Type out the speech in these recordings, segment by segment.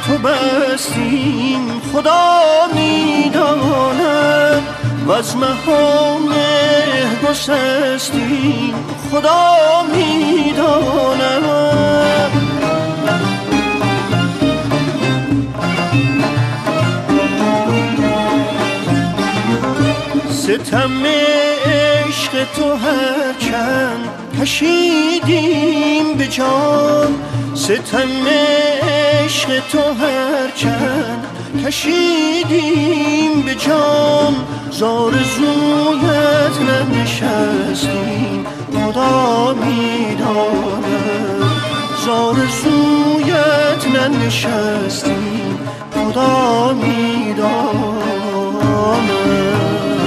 تو بستیم خدا میداند و از مهام گسستیم خدا میداند. ستم عشق تو هرچند کشیدیم به جان، ستم عشق تو هرچند کشیدیم به جان، زارزویت ننشستیم خدا میداند، زارزویت ننشستیم خدا میداند.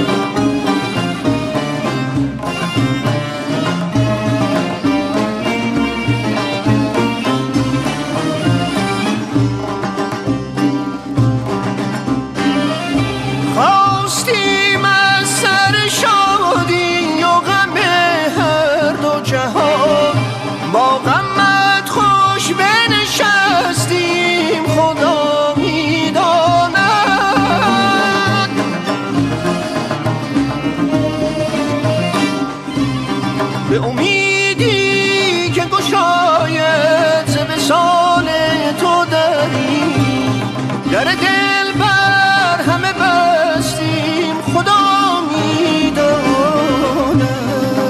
به امیدی که گشاید ز وصال تو دری، در دل بر همه بستیم خدا میداند.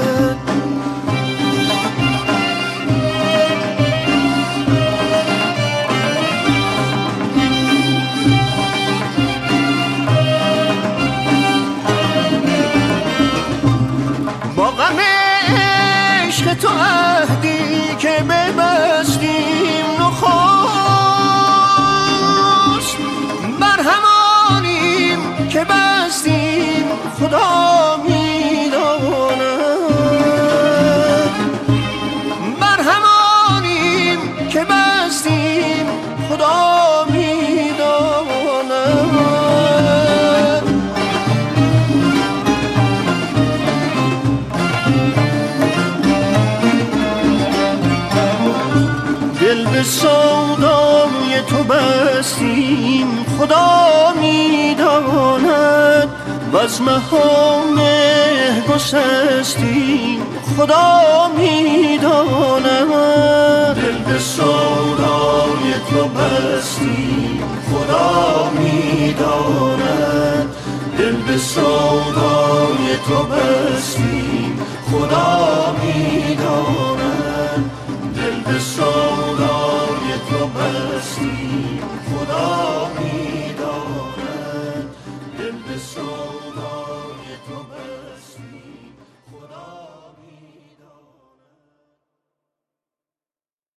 با غم عشق تو عهدی که ببستیم نخست، بر همانیم که بستیم خدا میداند، بر همانیم که بستیم خدا میداند. دل به سودای تو بستیم خدا میداند و از مهام گسستیم خدا میداند. دل به سودای تو بستیم خدا میداند، دل به سودای تو بستیم خدا میداند.